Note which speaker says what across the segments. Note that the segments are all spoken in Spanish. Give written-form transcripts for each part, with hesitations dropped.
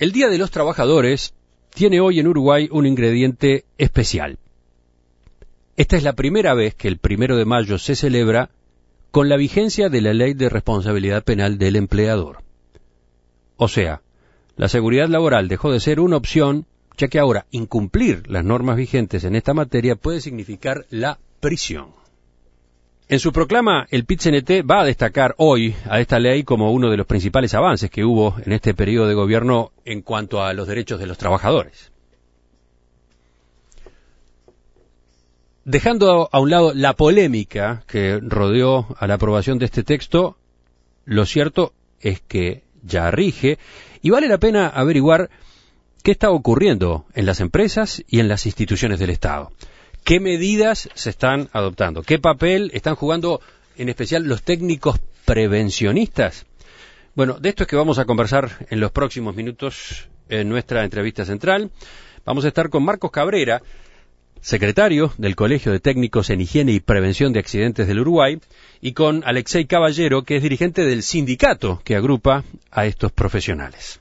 Speaker 1: El Día de los Trabajadores tiene hoy en Uruguay un ingrediente especial. Esta es la primera vez que el 1 de mayo se celebra con la vigencia de la Ley de Responsabilidad Penal del Empleador. O sea, la seguridad laboral dejó de ser una opción, ya que ahora incumplir las normas vigentes en esta materia puede significar la prisión. En su proclama, el PIT-CNT va a destacar hoy a esta ley como uno de los principales avances que hubo en este periodo de gobierno en cuanto a los derechos de los trabajadores. Dejando a un lado la polémica que rodeó a la aprobación de este texto, lo cierto es que ya rige y vale la pena averiguar qué está ocurriendo en las empresas y en las instituciones del Estado. ¿Qué medidas se están adoptando? ¿Qué papel están jugando en especial los técnicos prevencionistas? Bueno, de esto es que vamos a conversar en los próximos minutos en nuestra entrevista central. Vamos a estar con Marcos Cabrera, secretario del Colegio de Técnicos en Higiene y Prevención de Accidentes del Uruguay, y con Alexei Caballero, que es dirigente del sindicato que agrupa a estos profesionales.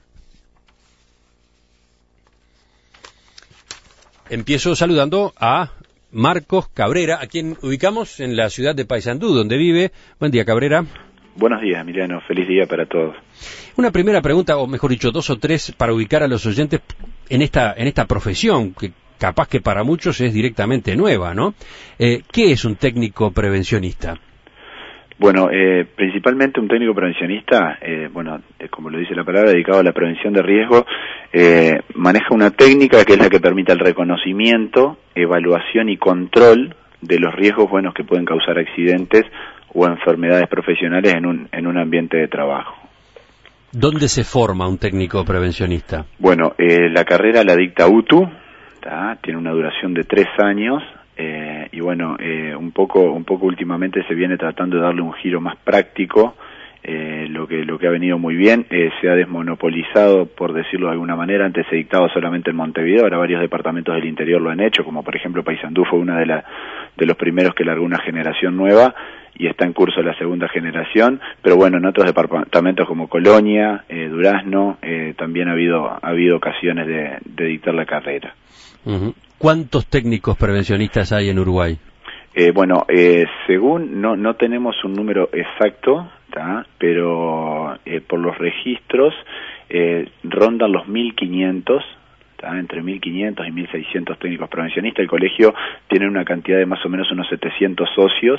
Speaker 1: Empiezo saludando a Marcos Cabrera, a quien ubicamos en la ciudad de Paysandú, donde vive. Buen día, Cabrera.
Speaker 2: Buenos días, Emiliano. Feliz día para todos.
Speaker 1: Una primera pregunta, o mejor dicho, dos o tres, para ubicar a los oyentes en esta profesión, que capaz que para muchos es directamente nueva, ¿no? ¿Qué es un técnico prevencionista?
Speaker 2: Bueno, principalmente un técnico prevencionista, como lo dice la palabra, dedicado a la prevención de riesgo, maneja una técnica que es la que permite el reconocimiento, evaluación y control de los riesgos buenos que pueden causar accidentes o enfermedades profesionales en un ambiente de trabajo.
Speaker 1: ¿Dónde se forma un técnico prevencionista?
Speaker 2: Bueno, la carrera la dicta UTU, tiene una duración de 3 años. Un poco últimamente se viene tratando de darle un giro más práctico, lo que ha venido muy bien, se ha desmonopolizado, por decirlo de alguna manera. Antes se dictaba solamente en Montevideo, ahora varios departamentos del interior lo han hecho, como por ejemplo Paysandú fue una de los primeros que largó una generación nueva, y está en curso la segunda generación, pero bueno, en otros departamentos como Colonia, Durazno, también ha habido ocasiones de dictar la carrera.
Speaker 1: Uh-huh. ¿Cuántos técnicos prevencionistas hay en Uruguay?
Speaker 2: Según, no tenemos un número exacto, pero por los registros rondan los 1.500, entre 1.500 y 1.600 técnicos prevencionistas. El colegio tiene una cantidad de más o menos unos 700 socios,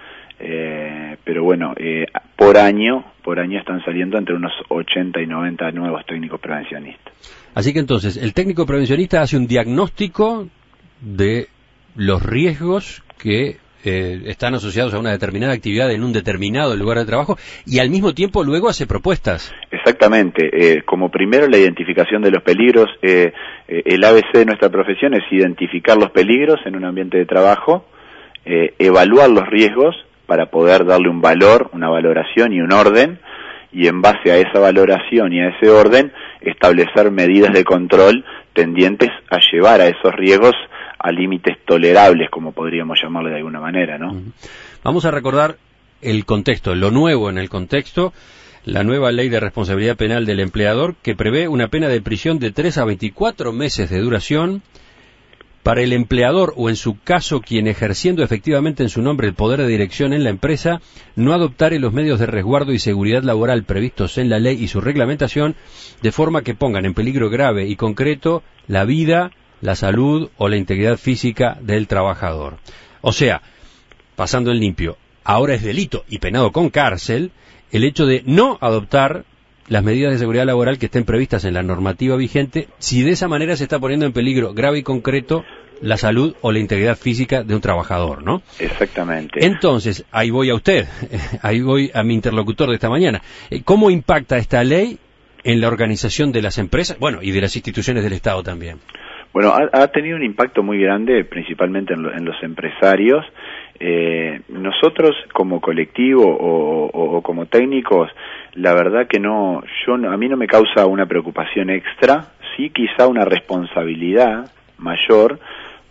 Speaker 2: por año están saliendo entre unos 80 y 90 nuevos técnicos prevencionistas.
Speaker 1: Así que entonces, el técnico prevencionista hace un diagnóstico de los riesgos que están asociados a una determinada actividad en un determinado lugar de trabajo y al mismo tiempo luego hace propuestas.
Speaker 2: Exactamente. Como primero la identificación de los peligros. El ABC de nuestra profesión es identificar los peligros en un ambiente de trabajo, evaluar los riesgos para poder darle un valor, una valoración y un orden, y en base a esa valoración y a ese orden establecer medidas de control tendientes a llevar a esos riesgos a límites tolerables, como podríamos llamarle de alguna manera, ¿no?
Speaker 1: Vamos a recordar el contexto, lo nuevo en el contexto, la nueva Ley de Responsabilidad Penal del Empleador, que prevé una pena de prisión de 3 a 24 meses de duración para el empleador o, en su caso, quien ejerciendo efectivamente en su nombre el poder de dirección en la empresa no adoptare los medios de resguardo y seguridad laboral previstos en la ley y su reglamentación, de forma que pongan en peligro grave y concreto la vida, la salud o la integridad física del trabajador. O sea, pasando en limpio, ahora es delito y penado con cárcel el hecho de no adoptar las medidas de seguridad laboral que estén previstas en la normativa vigente, si de esa manera se está poniendo en peligro grave y concreto la salud o la integridad física de un trabajador, ¿no?
Speaker 2: Exactamente.
Speaker 1: Entonces, ahí voy a usted, ahí voy a mi interlocutor de esta mañana. ¿Cómo impacta esta ley en la organización de las empresas, y de las instituciones del Estado también?
Speaker 2: Bueno, ha tenido un impacto muy grande, principalmente en los empresarios. Nosotros como colectivo o como técnicos, la verdad que a mí no me causa una preocupación extra, sí quizá una responsabilidad mayor,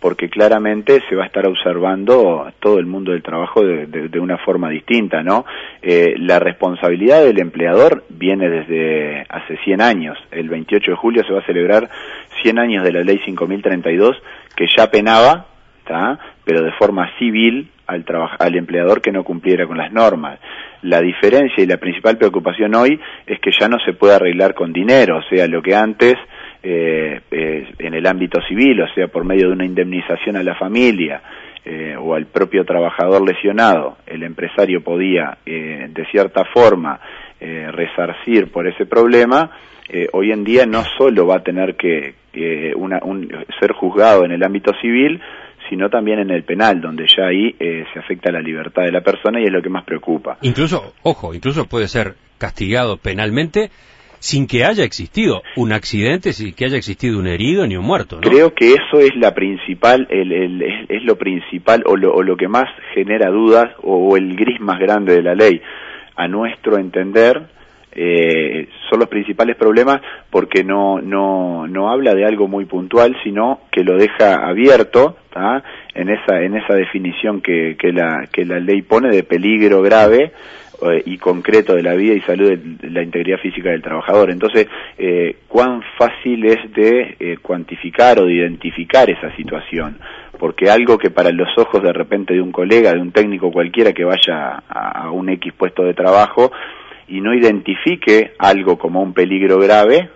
Speaker 2: porque claramente se va a estar observando todo el mundo del trabajo de una forma distinta, ¿no? La responsabilidad del empleador viene desde hace 100 años. El 28 de julio se va a celebrar 100 años de la Ley 5032, que ya penaba, ¿tá?, pero de forma civil al empleador que no cumpliera con las normas. La diferencia y la principal preocupación hoy es que ya no se puede arreglar con dinero, o sea, lo que antes en el ámbito civil, o sea, por medio de una indemnización a la familia o al propio trabajador lesionado, el empresario podía de cierta forma resarcir por ese problema. Hoy en día no solo va a tener que ser juzgado en el ámbito civil, sino también en el penal, donde ya ahí se afecta la libertad de la persona y es lo que más preocupa.
Speaker 1: Incluso puede ser castigado penalmente sin que haya existido un accidente, sin que haya existido un herido ni un muerto, ¿no?
Speaker 2: Creo que eso es la principal, es lo principal o lo que más genera dudas o el gris más grande de la ley. A nuestro entender, son los principales problemas porque no habla de algo muy puntual, sino que lo deja abierto, ¿tá?, en esa definición que la ley pone de peligro grave y concreto de la vida y salud de la integridad física del trabajador. Entonces, cuán fácil es de cuantificar o de identificar esa situación, porque algo que para los ojos de repente de un colega, de un técnico cualquiera que vaya a un X puesto de trabajo y no identifique algo como un peligro grave,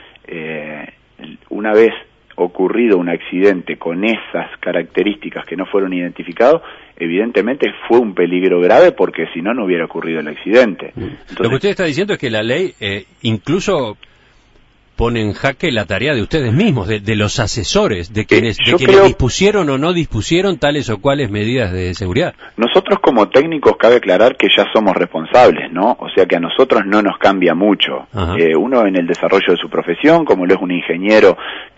Speaker 2: una vez ocurrido un accidente con esas características que no fueron identificados, evidentemente fue un peligro grave, porque si no, no hubiera ocurrido el accidente. Entonces,
Speaker 1: lo que usted está diciendo es que la ley incluso pone en jaque la tarea de ustedes mismos, de los asesores, de quienes dispusieron o no dispusieron tales o cuales medidas de seguridad.
Speaker 2: Nosotros como técnicos cabe aclarar que ya somos responsables, ¿no? O sea que a nosotros no nos cambia mucho. Uno en el desarrollo de su profesión, como lo es un ingeniero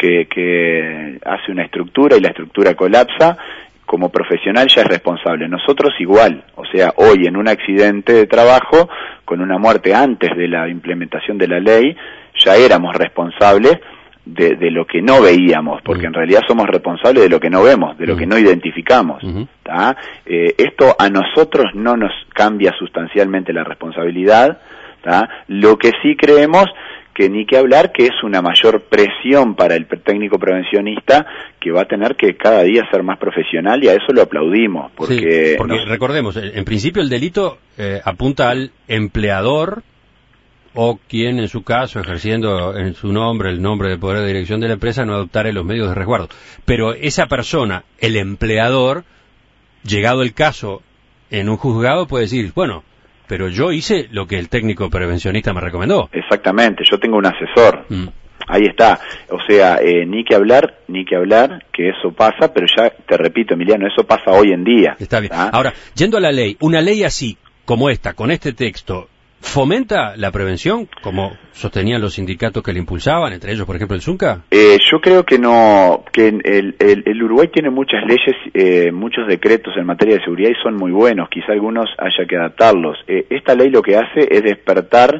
Speaker 2: que hace una estructura y la estructura colapsa, como profesional ya es responsable. Nosotros igual, o sea, hoy en un accidente de trabajo, con una muerte antes de la implementación de la ley, ya éramos responsables de lo que no veíamos, porque en realidad somos responsables de lo que no vemos, de lo que no identificamos. ¿Tá? Esto a nosotros no nos cambia sustancialmente la responsabilidad, ¿tá? Lo que sí creemos que ni que hablar, que es una mayor presión para el técnico prevencionista, que va a tener que cada día ser más profesional, y a eso lo aplaudimos. Porque
Speaker 1: recordemos, en principio el delito apunta al empleador, o quien en su caso, ejerciendo en su nombre el nombre de poder de dirección de la empresa, no adoptare los medios de resguardo. Pero esa persona, el empleador, llegado el caso en un juzgado, puede decir, bueno, pero yo hice lo que el técnico prevencionista me recomendó.
Speaker 2: Exactamente, yo tengo un asesor. Ahí está. O sea, ni que hablar que eso pasa, pero ya te repito, Emiliano, eso pasa hoy en día.
Speaker 1: Está bien. Ahora, yendo a la ley, una ley así, como esta, con este texto, ¿fomenta la prevención, como sostenían los sindicatos que la impulsaban, entre ellos, por ejemplo, el ZUNCA?
Speaker 2: Yo creo que no, que el Uruguay tiene muchas leyes, muchos decretos en materia de seguridad y son muy buenos, quizá algunos haya que adaptarlos. Esta ley lo que hace es despertar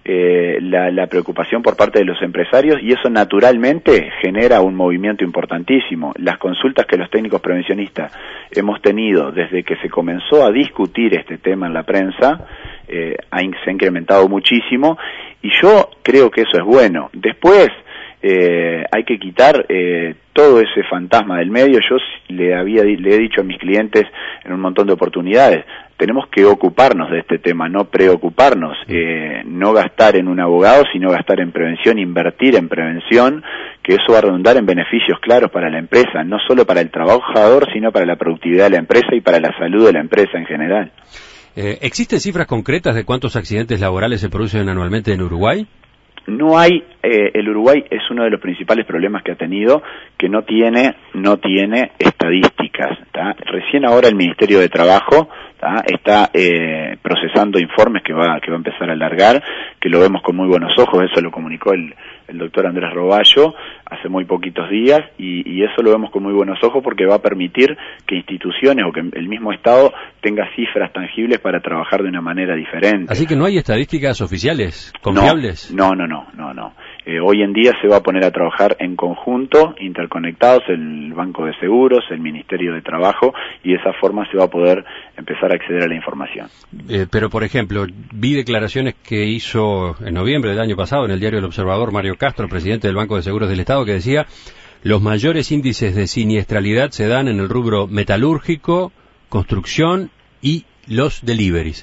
Speaker 2: la preocupación por parte de los empresarios, y eso naturalmente genera un movimiento importantísimo. Las consultas que los técnicos prevencionistas hemos tenido desde que se comenzó a discutir este tema en la prensa, se ha incrementado muchísimo, y yo creo que eso es bueno. Después hay que quitar todo ese fantasma del medio. Yo le he dicho a mis clientes en un montón de oportunidades, tenemos que ocuparnos de este tema, no preocuparnos, no gastar en un abogado, sino gastar en prevención, invertir en prevención, que eso va a redundar en beneficios claros para la empresa, no solo para el trabajador, sino para la productividad de la empresa y para la salud de la empresa en general.
Speaker 1: ¿Existen cifras concretas de cuántos accidentes laborales se producen anualmente en Uruguay?
Speaker 2: No hay, el Uruguay es uno de los principales problemas que ha tenido, que no tiene estadísticas, ¿tá? Recién ahora el Ministerio de Trabajo, ¿tá?, está procesando informes que va a empezar a alargar, que lo vemos con muy buenos ojos. Eso lo comunicó el doctor Andrés Roballo hace muy poquitos días, y eso lo vemos con muy buenos ojos, porque va a permitir que instituciones o que el mismo Estado tenga cifras tangibles para trabajar de una manera diferente.
Speaker 1: Así que no hay estadísticas oficiales confiables.
Speaker 2: No. Hoy en día se va a poner a trabajar en conjunto, interconectados, el Banco de Seguros, el Ministerio de Trabajo, y de esa forma se va a poder empezar a acceder a la información.
Speaker 1: Pero, por ejemplo, vi declaraciones que hizo en noviembre del año pasado en el diario El Observador Mario Castro, presidente del Banco de Seguros del Estado, que decía: los mayores índices de siniestralidad se dan en el rubro metalúrgico, construcción y los deliveries.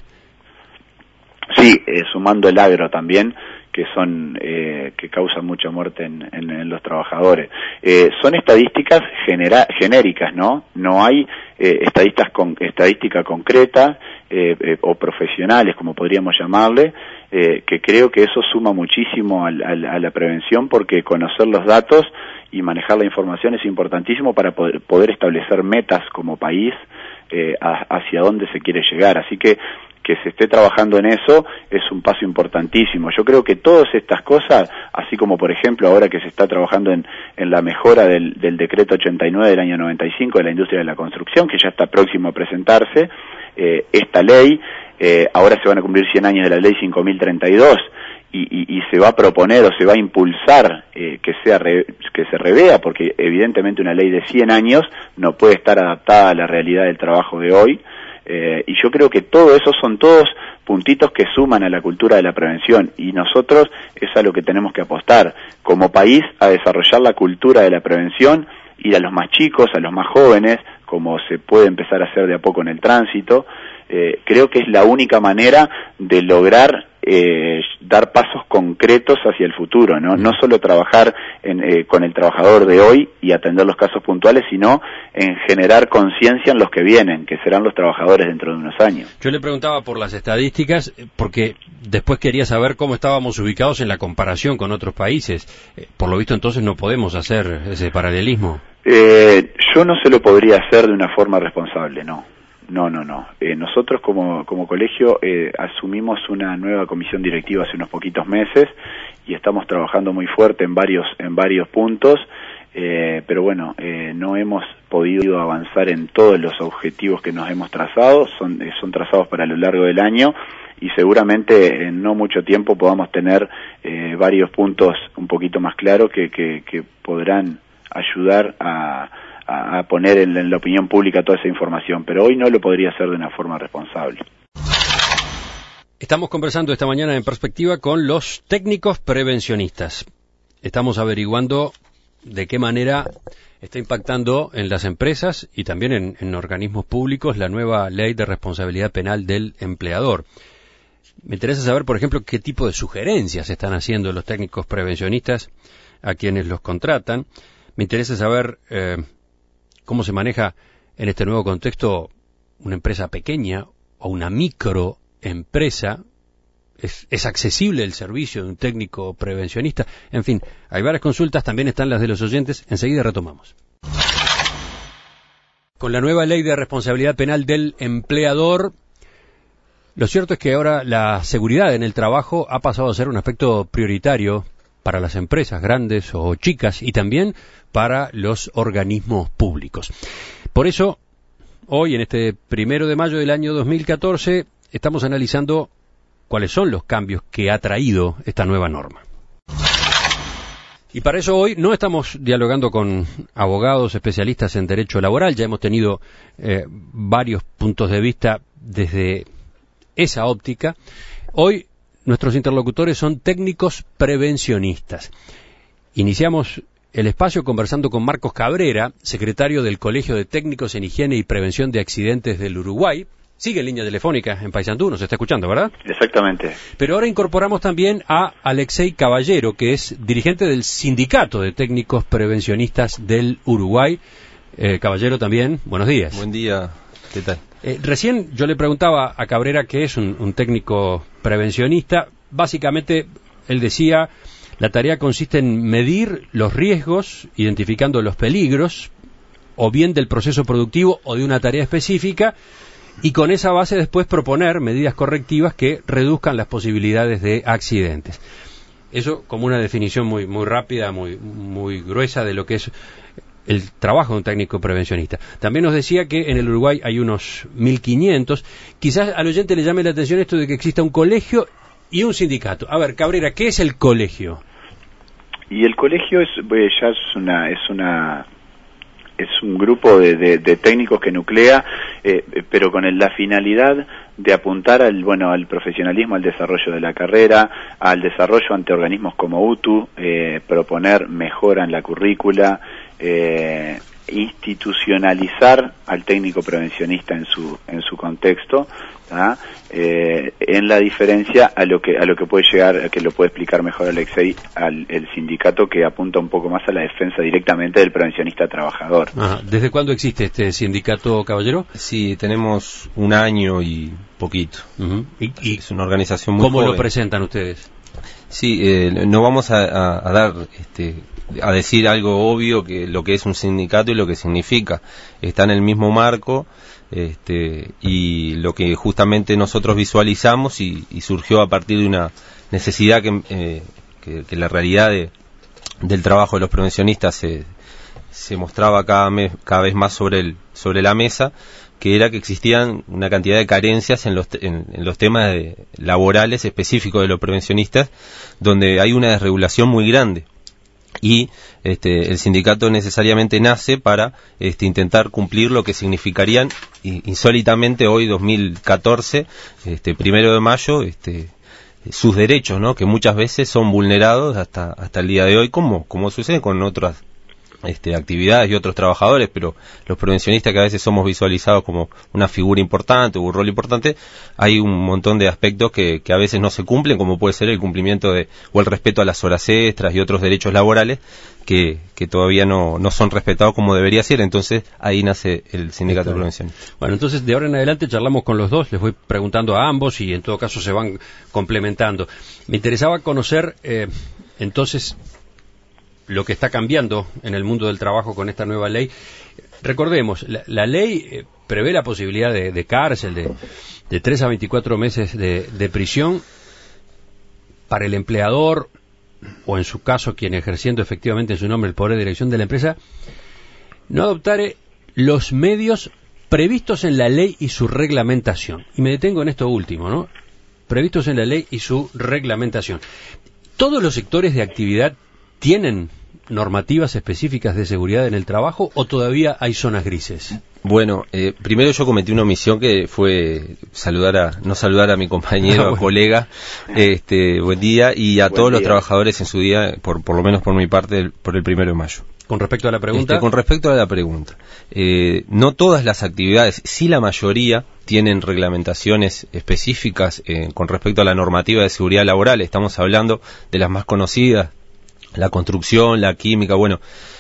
Speaker 2: Sí, sumando el agro también, que son que causan mucha muerte en los trabajadores. Son estadísticas genéricas, ¿no? No hay estadística concreta o profesionales, como podríamos llamarle, que creo que eso suma muchísimo a la prevención, porque conocer los datos y manejar la información es importantísimo para poder establecer metas como país hacia dónde se quiere llegar. Así que se esté trabajando en eso es un paso importantísimo. Yo creo que todas estas cosas, así como por ejemplo ahora que se está trabajando en la mejora del decreto 89 del año 95 de la industria de la construcción, que ya está próximo a presentarse, esta ley, ahora se van a cumplir 100 años de la ley 5032, y se va a proponer o se va a impulsar que se revea, porque evidentemente una ley de 100 años no puede estar adaptada a la realidad del trabajo de hoy. Y yo creo que todo eso son todos puntitos que suman a la cultura de la prevención, y nosotros es a lo que tenemos que apostar como país, a desarrollar la cultura de la prevención, ir a los más chicos, a los más jóvenes, como se puede empezar a hacer de a poco en el tránsito. Creo que es la única manera de lograr dar pasos concretos hacia el futuro, no solo trabajar con el trabajador de hoy y atender los casos puntuales, sino en generar conciencia en los que vienen, que serán los trabajadores dentro de unos años.
Speaker 1: Yo le preguntaba por las estadísticas, porque después quería saber cómo estábamos ubicados en la comparación con otros países. Por lo visto entonces no podemos hacer ese paralelismo.
Speaker 2: Yo no se lo podría hacer de una forma responsable, no. Nosotros como colegio asumimos una nueva comisión directiva hace unos poquitos meses y estamos trabajando muy fuerte en varios puntos, pero bueno, no hemos podido avanzar en todos los objetivos que nos hemos trazado. Son trazados para lo largo del año, y seguramente en no mucho tiempo podamos tener varios puntos un poquito más claros que podrán ayudar a poner en la opinión pública toda esa información, pero hoy no lo podría hacer de una forma responsable.
Speaker 1: Estamos conversando esta mañana en Perspectiva con los técnicos prevencionistas. Estamos averiguando de qué manera está impactando en las empresas y también en organismos públicos la nueva ley de responsabilidad penal del empleador. Me interesa saber, por ejemplo, qué tipo de sugerencias están haciendo los técnicos prevencionistas a quienes los contratan. Me interesa saber cómo se maneja en este nuevo contexto una empresa pequeña o una microempresa. ¿Es accesible el servicio de un técnico prevencionista? En fin, hay varias consultas, también están las de los oyentes. Enseguida retomamos. Con la nueva ley de responsabilidad penal del empleador, lo cierto es que ahora la seguridad en el trabajo ha pasado a ser un aspecto prioritario para las empresas grandes o chicas, y también para los organismos públicos. Por eso, hoy, en este 1 de mayo del año 2014, estamos analizando cuáles son los cambios que ha traído esta nueva norma. Y para eso hoy no estamos dialogando con abogados especialistas en derecho laboral. Ya hemos tenido varios puntos de vista desde esa óptica. Hoy nuestros interlocutores son técnicos prevencionistas. Iniciamos el espacio conversando con Marcos Cabrera, secretario del Colegio de Técnicos en Higiene y Prevención de Accidentes del Uruguay. Sigue en línea telefónica en Paysandú, nos está escuchando, ¿verdad?
Speaker 2: Exactamente.
Speaker 1: Pero ahora incorporamos también a Alexei Caballero, que es dirigente del Sindicato de Técnicos Prevencionistas del Uruguay. Caballero también, buenos días.
Speaker 3: Buen día, ¿qué tal?
Speaker 1: Recién yo le preguntaba a Cabrera qué es un técnico prevencionista. Básicamente, él decía, la tarea consiste en medir los riesgos, identificando los peligros, o bien del proceso productivo o de una tarea específica, y con esa base después proponer medidas correctivas que reduzcan las posibilidades de accidentes. Eso como una definición muy rápida, muy gruesa de lo que es el trabajo de un técnico prevencionista. También nos decía que en el Uruguay hay unos 1.500. Quizás al oyente le llame la atención esto de que exista un colegio y un sindicato. A ver, Cabrera, ¿qué es el colegio?
Speaker 2: Y el colegio ya es un grupo de técnicos que nuclea, pero con la finalidad de apuntar al profesionalismo, al desarrollo de la carrera, al desarrollo ante organismos como UTU, proponer mejora en la currícula, institucionalizar al técnico prevencionista en su contexto, en la diferencia a lo que puede llegar, que lo puede explicar mejor Alexei, el sindicato, que apunta un poco más a la defensa directamente del prevencionista trabajador.
Speaker 1: ¿Desde cuándo existe este sindicato, caballero?
Speaker 3: Sí, tenemos 1 año y poquito.
Speaker 1: ¿Y
Speaker 3: es una organización muy
Speaker 1: ¿Cómo
Speaker 3: joven.
Speaker 1: lo presentan ustedes?
Speaker 3: Sí, no vamos a dar a decir algo obvio, que lo que es un sindicato y lo que significa. Está en el mismo marco, y lo que justamente nosotros visualizamos y surgió a partir de una necesidad que la realidad del trabajo de los prevencionistas se mostraba cada vez más sobre la mesa, que era que existían una cantidad de carencias en los temas laborales específicos de los prevencionistas, donde hay una desregulación muy grande. Y el sindicato necesariamente nace para intentar cumplir lo que significarían insólitamente hoy 2014, 1 de mayo, sus derechos, ¿no? Que muchas veces son vulnerados hasta el día de hoy, como sucede con otras actividades y otros trabajadores, pero los prevencionistas, que a veces somos visualizados como una figura importante o un rol importante, hay un montón de aspectos que a veces no se cumplen, como puede ser el cumplimiento o el respeto a las horas extras y otros derechos laborales que todavía no son respetados como debería ser. Entonces ahí nace el sindicato de prevención.
Speaker 1: Bueno, entonces de ahora en adelante charlamos con los dos, les voy preguntando a ambos y en todo caso se van complementando. Me interesaba conocer entonces lo que está cambiando en el mundo del trabajo con esta nueva ley. Recordemos, la ley prevé la posibilidad de cárcel de 3 a 24 meses de prisión para el empleador, o en su caso quien ejerciendo efectivamente en su nombre el poder de dirección de la empresa, no adoptare los medios previstos en la ley y su reglamentación. Y me detengo en esto último, ¿no? Previstos en la ley y su reglamentación. ¿Todos los sectores de actividad tienen normativas específicas de seguridad en el trabajo o todavía hay zonas grises?
Speaker 3: Bueno, primero yo cometí una omisión, que fue no saludar a mi compañero, colega, buen día, y a todos los trabajadores en su día, por lo menos por mi parte, por el 1 de mayo.
Speaker 1: Con respecto a la pregunta.
Speaker 3: Con respecto a la pregunta, no todas las actividades, sí la mayoría, tienen reglamentaciones específicas con respecto a la normativa de seguridad laboral. Estamos hablando de las más conocidas: la construcción, la química. Bueno,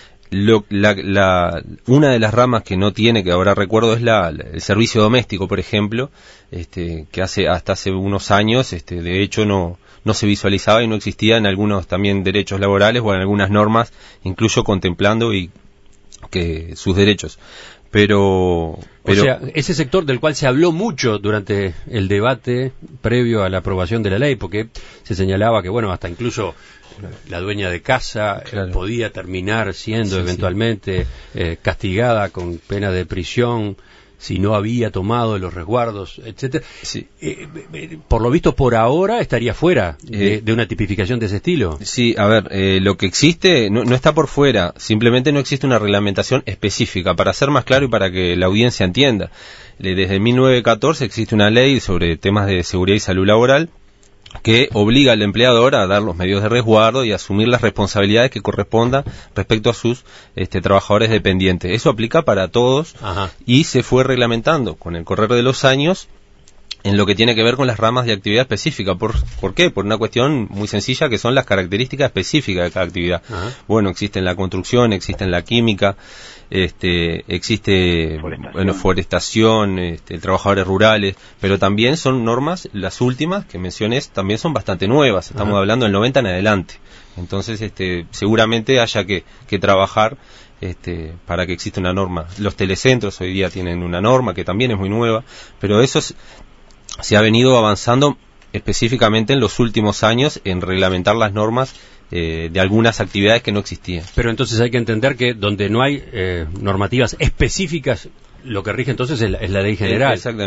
Speaker 3: una de las ramas que no tiene, que ahora recuerdo, es el servicio doméstico, por ejemplo, que hasta hace unos años, de hecho no se visualizaba y no existía en algunos también derechos laborales o en algunas normas, incluso contemplando que sus derechos. Pero
Speaker 1: o sea, ese sector del cual se habló mucho durante el debate previo a la aprobación de la ley, porque se señalaba que, bueno, hasta incluso la dueña de casa podía terminar siendo eventualmente castigada con pena de prisión si no había tomado los resguardos, etcétera. Sí. Por lo visto, por ahora estaría fuera de una tipificación de ese estilo. Sí,
Speaker 3: a ver, lo que existe no está por fuera, simplemente no existe una reglamentación específica. Para ser más claro y para que la audiencia entienda, desde 1914 existe una ley sobre temas de seguridad y salud laboral que obliga al empleador a dar los medios de resguardo y a asumir las responsabilidades que correspondan respecto a sus trabajadores dependientes. Eso aplica para todos. Ajá. Y se fue reglamentando con el correr de los años en lo que tiene que ver con las ramas de actividad específica. ¿Por qué? Por una cuestión muy sencilla, que son las características específicas de cada actividad. Ajá. Bueno, existe en la construcción, existe en la química, existe forestación, trabajadores rurales, pero también son normas, las últimas que mencioné también son bastante nuevas, estamos hablando del 90 en adelante. Entonces seguramente haya que trabajar para que exista una norma. Los telecentros hoy día tienen una norma que también es muy nueva, pero eso se ha venido avanzando específicamente en los últimos años en reglamentar las normas de algunas actividades que no existían.
Speaker 1: Pero entonces hay que entender que donde no hay normativas específicas, lo que rige entonces es la ley general.
Speaker 3: Exactamente.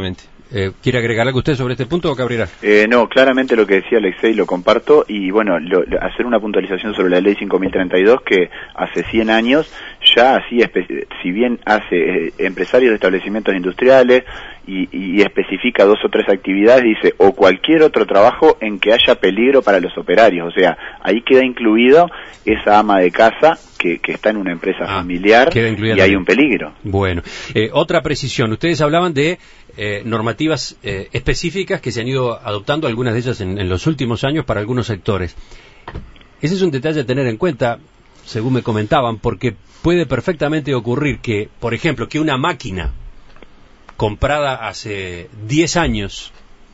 Speaker 1: ¿Quiere agregar algo usted sobre este punto, Cabrera?
Speaker 2: No, claramente lo que decía Alexei lo comparto, y bueno, hacer una puntualización sobre la ley 5032, que hace 100 años ya hacía, si bien hace empresarios de establecimientos industriales y especifica 2 o 3 actividades, dice, o cualquier otro trabajo en que haya peligro para los operarios, o sea, ahí queda incluido esa ama de casa que está en una empresa familiar y hay un peligro.
Speaker 1: Bueno, otra precisión, ustedes hablaban de normativas específicas que se han ido adoptando, algunas de ellas en los últimos años para algunos sectores. Ese es un detalle a tener en cuenta, según me comentaban, porque puede perfectamente ocurrir que, por ejemplo, que una máquina comprada hace 10 años,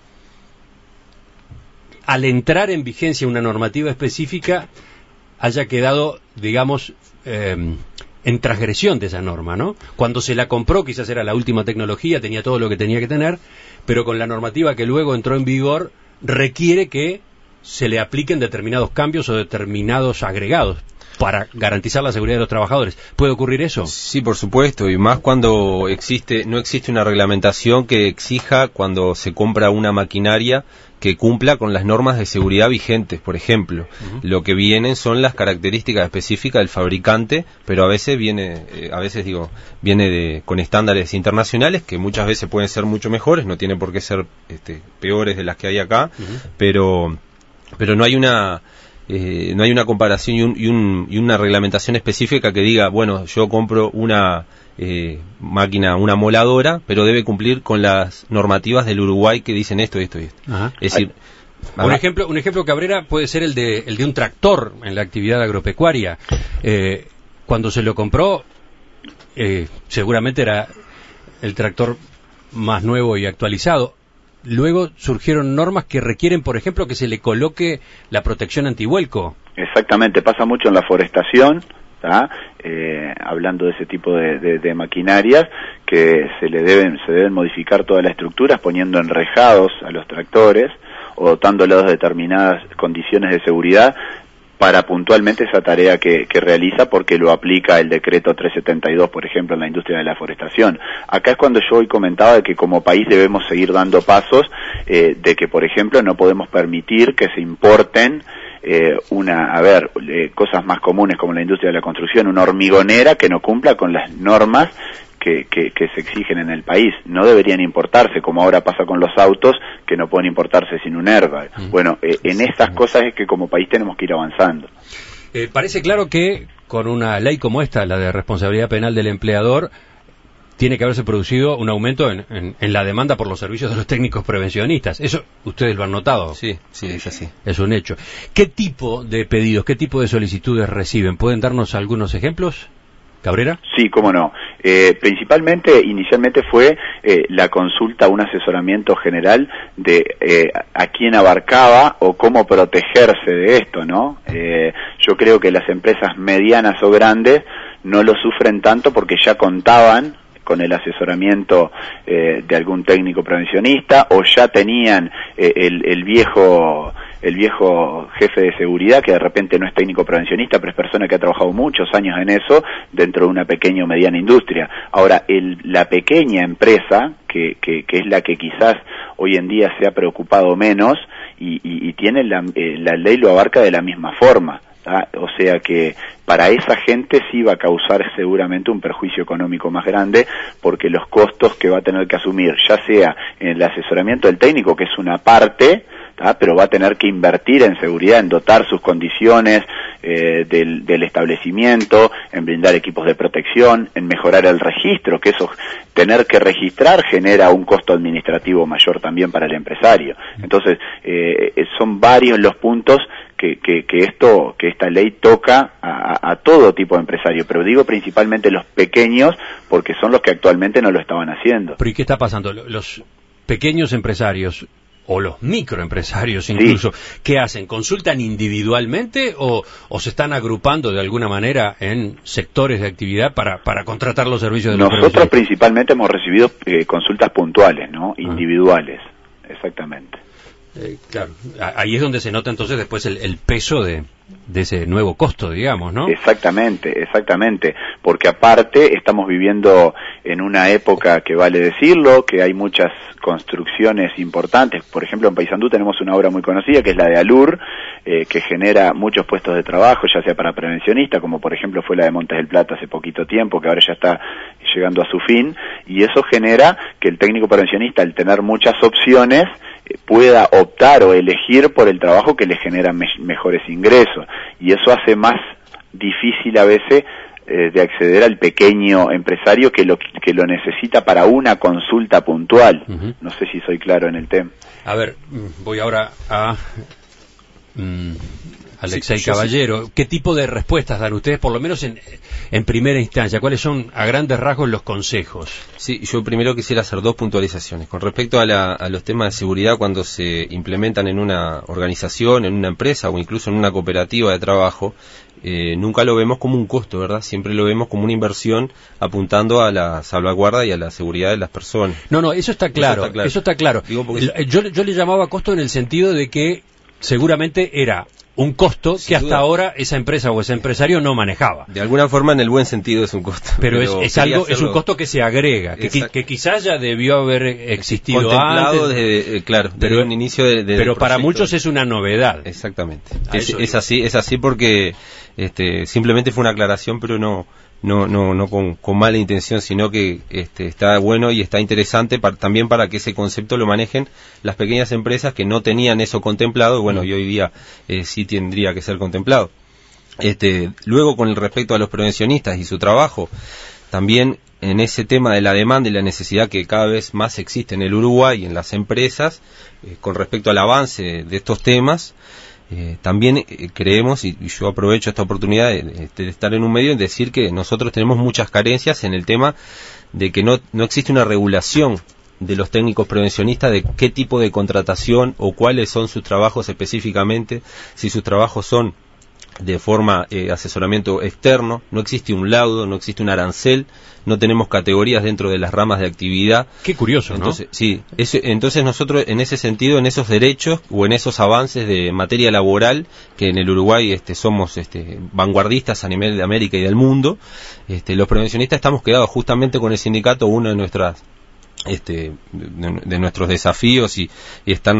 Speaker 1: al entrar en vigencia una normativa específica, haya quedado, digamos, en transgresión de esa norma, ¿no? Cuando se la compró, quizás era la última tecnología, tenía todo lo que tenía que tener, pero con la normativa que luego entró en vigor, requiere que se le apliquen determinados cambios o determinados agregados para garantizar la seguridad de los trabajadores. ¿Puede ocurrir eso?
Speaker 3: Sí, por supuesto, y más cuando no existe una reglamentación que exija, cuando se compra una maquinaria, que cumpla con las normas de seguridad vigentes, por ejemplo. Lo que vienen son las características específicas del fabricante, pero a veces viene con estándares internacionales que muchas veces pueden ser mucho mejores, no tienen por qué ser peores de las que hay acá, pero no hay una comparación y una reglamentación específica que diga, bueno, yo compro una máquina, una moladora, pero debe cumplir con las normativas del Uruguay que dicen esto y esto y esto. Es decir,
Speaker 1: un ejemplo, Cabrera, puede ser el de un tractor en la actividad agropecuaria. Cuando se lo compró, seguramente era el tractor más nuevo y actualizado. Luego surgieron normas que requieren, por ejemplo, que se le coloque la protección antivuelco.
Speaker 2: Exactamente, pasa mucho en la forestación, hablando de ese tipo de maquinarias, que se deben modificar todas las estructuras poniendo enrejados a los tractores o dotándolos de determinadas condiciones de seguridad para puntualmente esa tarea que realiza, porque lo aplica el decreto 372, por ejemplo, en la industria de la forestación. Acá es cuando yo hoy comentaba de que como país debemos seguir dando pasos, de que, por ejemplo, no podemos permitir que se importen cosas más comunes como la industria de la construcción, una hormigonera que no cumpla con las normas que se exigen en el país. No deberían importarse, como ahora pasa con los autos, que no pueden importarse sin un airbag. Bueno, en estas cosas es que como país tenemos que ir avanzando.
Speaker 1: Parece claro que con una ley como esta, la de responsabilidad penal del empleador, tiene que haberse producido un aumento en la demanda por los servicios de los técnicos prevencionistas. Eso ustedes lo han notado.
Speaker 3: Sí, es así.
Speaker 1: Es un hecho. ¿Qué tipo de pedidos, qué tipo de solicitudes reciben? ¿Pueden darnos algunos ejemplos, Cabrera?
Speaker 2: Sí, cómo no. Inicialmente fue la consulta, un asesoramiento general de a quién abarcaba o cómo protegerse de esto, ¿no? Yo creo que las empresas medianas o grandes no lo sufren tanto porque ya contaban con el asesoramiento de algún técnico prevencionista, o ya tenían el viejo jefe de seguridad, que de repente no es técnico prevencionista, pero es persona que ha trabajado muchos años en eso dentro de una pequeña o mediana industria. Ahora, la pequeña empresa, que es la que quizás hoy en día se ha preocupado menos, y tiene la ley lo abarca de la misma forma. O sea que para esa gente sí va a causar seguramente un perjuicio económico más grande, porque los costos que va a tener que asumir, ya sea en el asesoramiento del técnico, que es una parte, pero va a tener que invertir en seguridad, en dotar sus condiciones del establecimiento, en brindar equipos de protección, en mejorar el registro, que eso, tener que registrar, genera un costo administrativo mayor también para el empresario. Entonces, son varios los puntos que esta ley toca a todo tipo de empresario, pero digo principalmente los pequeños, porque son los que actualmente no lo estaban haciendo.
Speaker 1: ¿Pero y qué está pasando? Los pequeños empresarios, o los microempresarios incluso, sí, ¿qué hacen? ¿Consultan individualmente o se están agrupando de alguna manera en sectores de actividad para contratar los servicios de los
Speaker 2: prevencionistas? Nosotros principalmente hemos recibido consultas puntuales, ¿no? Individuales, exactamente.
Speaker 1: Claro, ahí es donde se nota entonces después el peso de ese nuevo costo, digamos, ¿no?
Speaker 2: Exactamente, porque aparte estamos viviendo en una época que vale decirlo, que hay muchas construcciones importantes. Por ejemplo, en Paysandú tenemos una obra muy conocida que es la de Alur, que genera muchos puestos de trabajo, ya sea para prevencionistas, como por ejemplo fue la de Montes del Plata hace poquito tiempo, que ahora ya está llegando a su fin, y eso genera que el técnico prevencionista, al tener muchas opciones, pueda optar o elegir por el trabajo que le genera mejores ingresos, y eso hace más difícil a veces de acceder al pequeño empresario que lo necesita para una consulta puntual. Uh-huh. No sé si soy claro en el tema.
Speaker 1: A ver, voy ahora a Alexei Caballero. ¿Qué tipo de respuestas dan ustedes, por lo menos en primera instancia? ¿Cuáles son, a grandes rasgos, los consejos?
Speaker 3: Sí, yo primero quisiera hacer dos puntualizaciones. Con respecto a los temas de seguridad, cuando se implementan en una organización, en una empresa o incluso en una cooperativa de trabajo, nunca lo vemos como un costo, ¿verdad? Siempre lo vemos como una inversión apuntando a la salvaguarda y a la seguridad de las personas.
Speaker 1: No, eso está claro. Eso está claro. Digo, yo le llamaba costo en el sentido de que seguramente era un costo que hasta ahora esa empresa o ese empresario no manejaba.
Speaker 3: De alguna forma, en el buen sentido, es un costo.
Speaker 1: Pero es un costo que se agrega, que quizás ya debió haber existido
Speaker 3: contemplado
Speaker 1: antes.
Speaker 3: Desde un inicio
Speaker 1: pero para muchos es una novedad.
Speaker 3: Exactamente. Es así porque simplemente fue una aclaración, pero no con mala intención, sino que está bueno y está interesante también para que ese concepto lo manejen las pequeñas empresas que no tenían eso contemplado, y hoy día sí tendría que ser contemplado. Luego, con respecto a los prevencionistas y su trabajo, también en ese tema de la demanda y la necesidad que cada vez más existe en el Uruguay y en las empresas, con respecto al avance de estos temas, también creemos, y yo aprovecho esta oportunidad de estar en un medio, en decir que nosotros tenemos muchas carencias en el tema de que no existe una regulación de los técnicos prevencionistas de qué tipo de contratación o cuáles son sus trabajos específicamente, si sus trabajos son de forma asesoramiento externo, no existe un laudo, no existe un arancel, no tenemos categorías dentro de las ramas de actividad.
Speaker 1: Qué curioso,
Speaker 3: entonces,
Speaker 1: ¿no?
Speaker 3: Sí, entonces nosotros en ese sentido, en esos derechos o en esos avances de materia laboral, que en el Uruguay somos vanguardistas a nivel de América y del mundo, los prevencionistas estamos quedados justamente con el sindicato, uno de nuestras de nuestros desafíos y está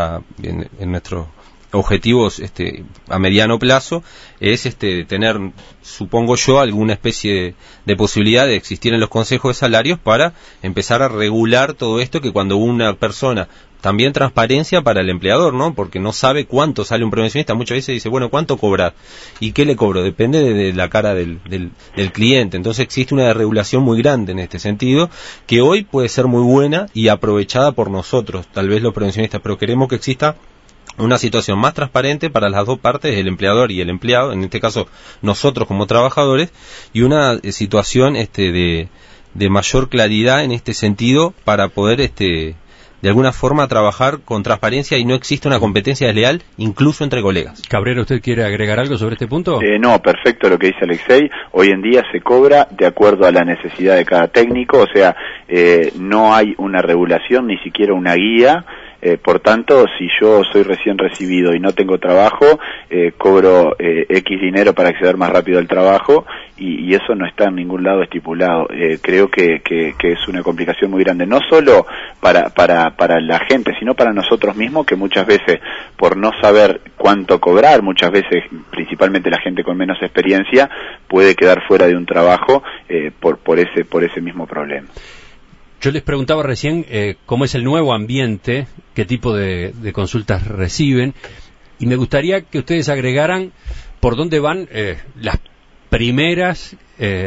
Speaker 3: en nuestro objetivos a mediano plazo es tener, supongo yo, alguna especie de posibilidad de existir en los consejos de salarios para empezar a regular todo esto, que cuando una persona, también transparencia para el empleador, ¿no? Porque no sabe cuánto sale un prevencionista, muchas veces dice, bueno, ¿cuánto cobrar? ¿Y qué le cobro? Depende de la cara del cliente. Entonces existe una regulación muy grande en este sentido, que hoy puede ser muy buena y aprovechada por nosotros, tal vez los prevencionistas, pero queremos que exista una situación más transparente para las dos partes, el empleador y el empleado, en este caso nosotros como trabajadores, y una situación de mayor claridad en este sentido para poder de alguna forma trabajar con transparencia y no existe una competencia desleal incluso entre colegas.
Speaker 1: Cabrera, ¿usted quiere agregar algo sobre este punto?
Speaker 2: No, perfecto lo que dice Alexei. Hoy en día se cobra de acuerdo a la necesidad de cada técnico, o sea, no hay una regulación, ni siquiera una guía. Por tanto, si yo soy recién recibido y no tengo trabajo, cobro X dinero para acceder más rápido al trabajo y eso no está en ningún lado estipulado. Creo que es una complicación muy grande, no solo para la gente, sino para nosotros mismos, que muchas veces, por no saber cuánto cobrar, muchas veces, principalmente la gente con menos experiencia, puede quedar fuera de un trabajo por ese mismo problema.
Speaker 1: Yo les preguntaba recién cómo es el nuevo ambiente, qué tipo de consultas reciben, y me gustaría que ustedes agregaran por dónde van las primeras,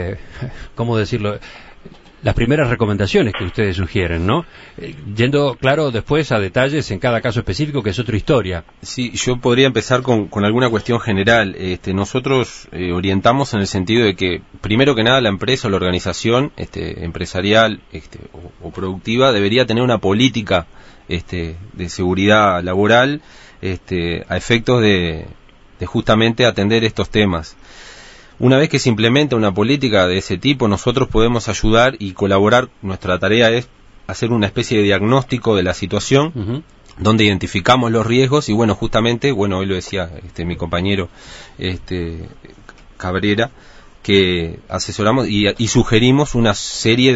Speaker 1: ¿cómo decirlo?, las primeras recomendaciones que ustedes sugieren, ¿no? Yendo, claro, después a detalles en cada caso específico, que es otra historia.
Speaker 3: Sí, yo podría empezar con alguna cuestión general. Nosotros orientamos en el sentido de que, primero que nada, la empresa o la organización empresarial o productiva debería tener una política de seguridad laboral a efectos de justamente atender estos temas. Una vez que se implementa una política de ese tipo, nosotros podemos ayudar y colaborar. Nuestra tarea es hacer una especie de diagnóstico de la situación, donde identificamos los riesgos y bueno, justamente, hoy lo decía mi compañero Cabrera, que asesoramos y sugerimos una serie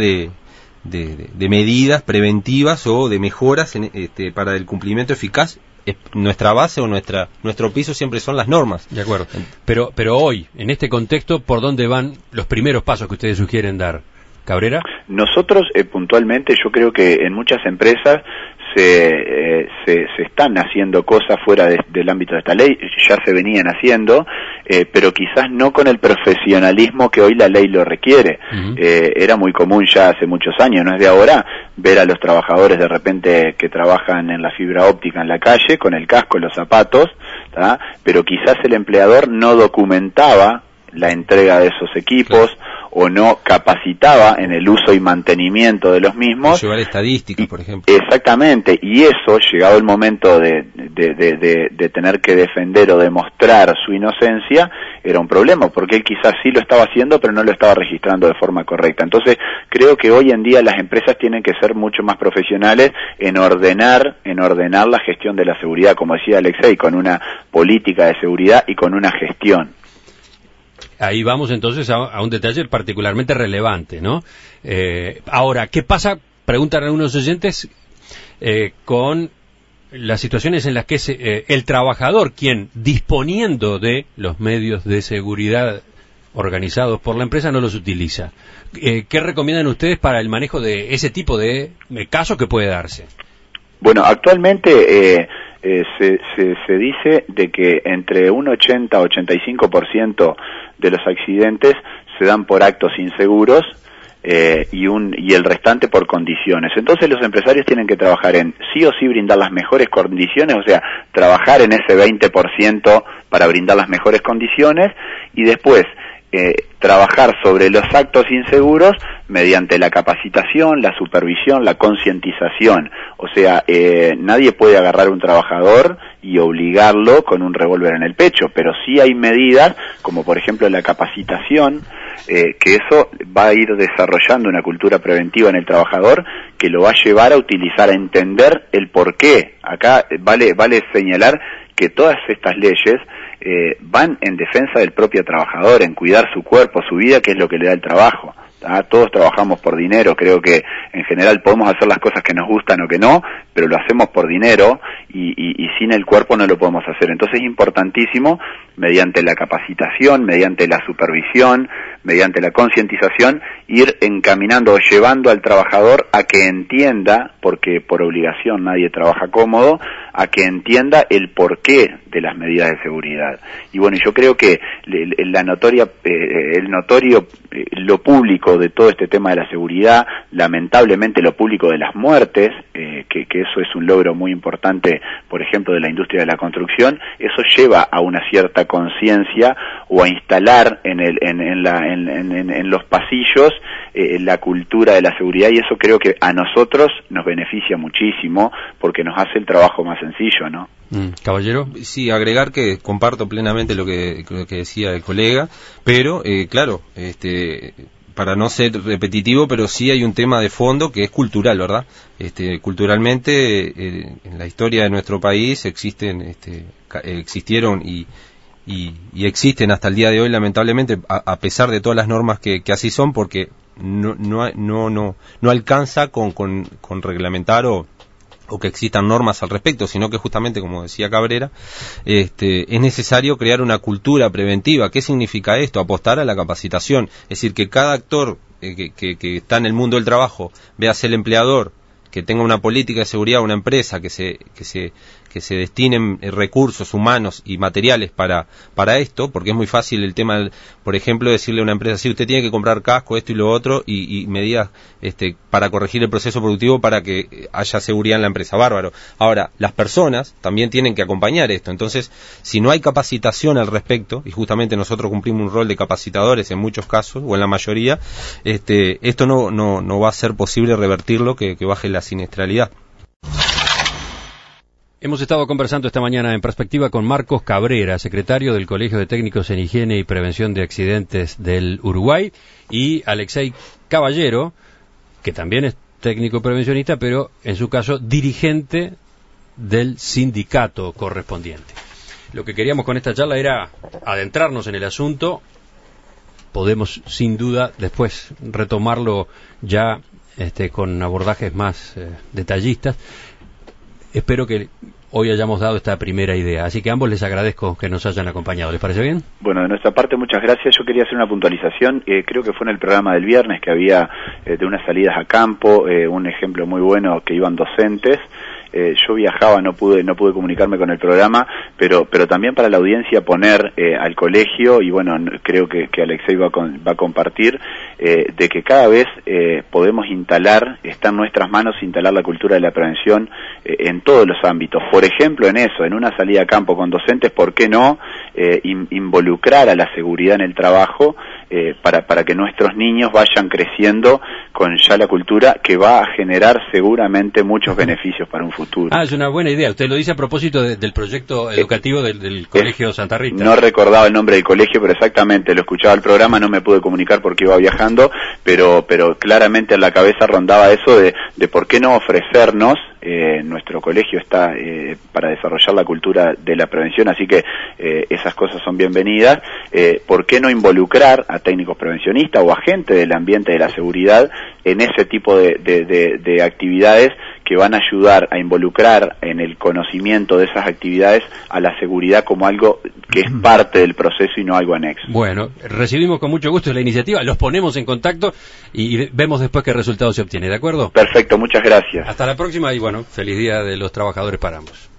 Speaker 3: de medidas preventivas o de mejoras para el cumplimiento eficaz. Nuestra base o nuestro piso siempre son las normas.
Speaker 1: De acuerdo. Pero hoy, en este contexto, ¿por dónde van los primeros pasos que ustedes sugieren dar? ¿Cabrera?
Speaker 2: Nosotros, puntualmente, yo creo que en muchas empresas se están haciendo cosas fuera del ámbito de esta ley, ya se venían haciendo, pero quizás no con el profesionalismo que hoy la ley lo requiere. Uh-huh. Era muy común ya hace muchos años, no es de ahora, ver a los trabajadores de repente que trabajan en la fibra óptica en la calle, con el casco, los zapatos, ¿tá? Pero quizás el empleador no documentaba la entrega de esos equipos, claro, o no capacitaba en el uso y mantenimiento de los mismos.
Speaker 3: Llevar estadísticas, por ejemplo.
Speaker 2: Exactamente, y eso, llegado el momento de tener que defender o demostrar su inocencia, era un problema, porque él quizás sí lo estaba haciendo, pero no lo estaba registrando de forma correcta. Entonces, creo que hoy en día las empresas tienen que ser mucho más profesionales en ordenar la gestión de la seguridad, como decía Alexei, con una política de seguridad y con una gestión.
Speaker 1: Ahí vamos entonces a un detalle particularmente relevante, ¿no? Ahora, ¿qué pasa? Preguntan algunos oyentes con las situaciones en las que es el trabajador quien, disponiendo de los medios de seguridad organizados por la empresa, no los utiliza. ¿Qué recomiendan ustedes para el manejo de ese tipo de casos que puede darse?
Speaker 2: Bueno, actualmente se dice de que entre un 80-85% de los accidentes se dan por actos inseguros y el restante por condiciones. Entonces los empresarios tienen que trabajar en sí o sí brindar las mejores condiciones, o sea, trabajar en ese 20% para brindar las mejores condiciones y después trabajar sobre los actos inseguros mediante la capacitación, la supervisión, la concientización. O sea, nadie puede agarrar a un trabajador y obligarlo con un revólver en el pecho, pero sí hay medidas, como por ejemplo la capacitación, que eso va a ir desarrollando una cultura preventiva en el trabajador que lo va a llevar a utilizar, a entender el porqué. Acá vale señalar que todas estas leyes van en defensa del propio trabajador, en cuidar su cuerpo, su vida, que es lo que le da el trabajo. Todos trabajamos por dinero, creo que en general podemos hacer las cosas que nos gustan o que no, pero lo hacemos por dinero y sin el cuerpo no lo podemos hacer. Entonces es importantísimo, mediante la capacitación, mediante la supervisión, mediante la concientización, ir encaminando o llevando al trabajador a que entienda, porque por obligación nadie trabaja cómodo, a que entienda el porqué de las medidas de seguridad. Y bueno, yo creo que lo público de todo este tema de la seguridad, lamentablemente lo público de las muertes, que eso es un logro muy importante, por ejemplo, de la industria de la construcción, eso lleva a una cierta conciencia o a instalar en los pasillos la cultura de la seguridad, y eso creo que a nosotros nos beneficia muchísimo porque nos hace el trabajo más sencillo, ¿no?
Speaker 1: Caballero.
Speaker 3: Sí, agregar que comparto plenamente lo que decía el colega, pero claro, para no ser repetitivo, pero sí hay un tema de fondo que es cultural, ¿verdad? Culturalmente, en la historia de nuestro país existieron y existen hasta el día de hoy, lamentablemente, a pesar de todas las normas que así son, porque no alcanza con reglamentar o que existan normas al respecto, sino que justamente, como decía Cabrera, es necesario crear una cultura preventiva. ¿Qué significa esto? Apostar a la capacitación, es decir, que cada actor que está en el mundo del trabajo, véase el empleador, que tenga una política de seguridad, una empresa que se destinen recursos humanos y materiales para esto, porque es muy fácil el tema, por ejemplo, decirle a una empresa, sí, usted tiene que comprar casco, esto y lo otro, y medidas para corregir el proceso productivo para que haya seguridad en la empresa, bárbaro. Ahora, las personas también tienen que acompañar esto, entonces, si no hay capacitación al respecto, y justamente nosotros cumplimos un rol de capacitadores en muchos casos, o en la mayoría, esto no va a ser posible revertirlo, que baje la siniestralidad.
Speaker 1: Hemos estado conversando esta mañana en Perspectiva con Marcos Cabrera, secretario del Colegio de Técnicos en Higiene y Prevención de Accidentes del Uruguay, y Alexei Caballero, que también es técnico prevencionista, pero en su caso dirigente del sindicato correspondiente. Lo que queríamos con esta charla era adentrarnos en el asunto. Podemos sin duda después retomarlo ya con abordajes más detallistas. Espero que hoy hayamos dado esta primera idea, así que a ambos les agradezco que nos hayan acompañado. ¿Les parece bien?
Speaker 2: Bueno, de nuestra parte muchas gracias. Yo quería hacer una puntualización, creo que fue en el programa del viernes que había de unas salidas a campo, un ejemplo muy bueno que iban docentes. Yo viajaba, no pude comunicarme con el programa, pero también para la audiencia poner al colegio, y bueno, creo que Alexei va a compartir, de que cada vez podemos está en nuestras manos instalar la cultura de la prevención en todos los ámbitos. Por ejemplo, en eso, en una salida a campo con docentes, ¿por qué no involucrar a la seguridad en el trabajo para que nuestros niños vayan creciendo con ya la cultura que va a generar seguramente muchos beneficios para un futuro?
Speaker 1: Es una buena idea. Usted lo dice a propósito del proyecto educativo del Colegio Santa Rita.
Speaker 2: No recordaba el nombre del colegio, pero exactamente, lo escuchaba el programa, no me pude comunicar porque iba viajando, pero claramente en la cabeza rondaba eso de por qué no ofrecernos. Nuestro colegio está para desarrollar la cultura de la prevención, así que esas cosas son bienvenidas. ¿Por qué no involucrar a técnicos prevencionistas o a gente del ambiente de la seguridad en ese tipo de actividades que van a ayudar a involucrar en el conocimiento de esas actividades a la seguridad como algo que es parte del proceso y no algo anexo?
Speaker 1: Bueno, recibimos con mucho gusto la iniciativa, los ponemos en contacto y vemos después qué resultado se obtiene, ¿de acuerdo?
Speaker 2: Perfecto, muchas gracias.
Speaker 1: Hasta la próxima y bueno, feliz Día de los Trabajadores para ambos.